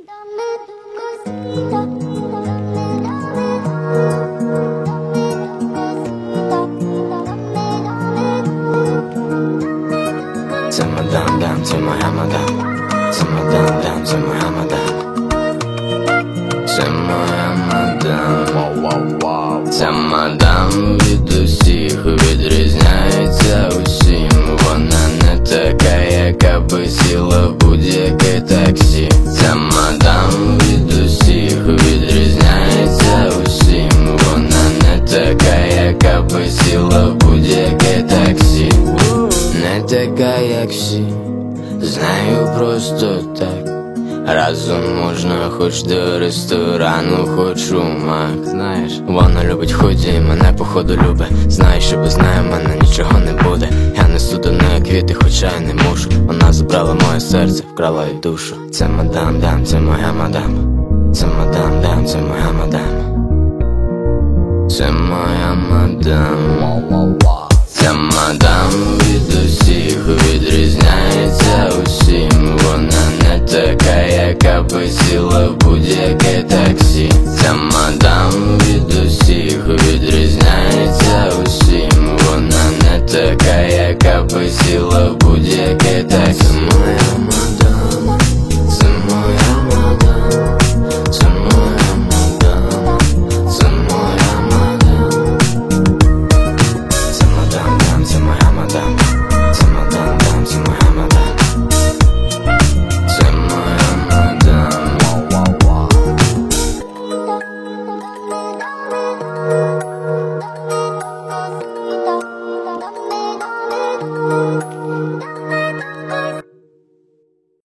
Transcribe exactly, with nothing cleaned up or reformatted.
Це мадам, дам, це моя мадам. Це мадам, дам, це моя мадам. Це моя мадам. Ця мадам від усіх відрізняється усім. Вона не така, яка би сіла в будь-яке таксі. Ця мадам від усіх відрізняється усім. Вона не така, яка би сіла в будь-яке таксі. Не така, як всі, знаю просто так. Разом можна хоч до ресторану, хоч у мак. Знаєш, вона любить худі і мене походу любить. Знає, що без неї в мене нічого не буде. Я несу до неї квіти, хоча й не мушу. Вона забрала моє серце, вкрала й душу. Це мадам, дам, це моя мадам. Це мадам, дам, це моя мадам. Це моя мадам. Ця мадам від усіх відрізняється усім. Вона не така, яка би сіла в будь-яке таксі.